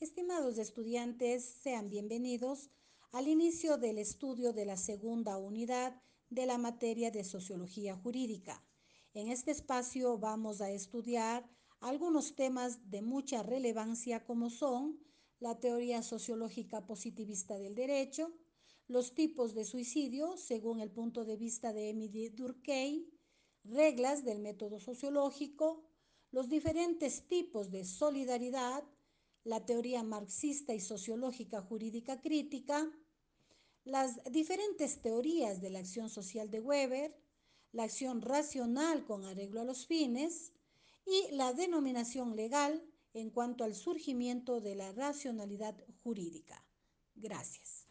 Estimados estudiantes, sean bienvenidos al inicio del estudio de la segunda unidad de la materia de Sociología Jurídica. En este espacio vamos a estudiar algunos temas de mucha relevancia como son la teoría sociológica positivista del derecho, los tipos de suicidio según el punto de vista de Emily Durkheim, reglas del método sociológico, los diferentes tipos de solidaridad, la teoría marxista y sociológica jurídica crítica, las diferentes teorías de la acción social de Weber, la acción racional con arreglo a los fines y la denominación legal en cuanto al surgimiento de la racionalidad jurídica. Gracias.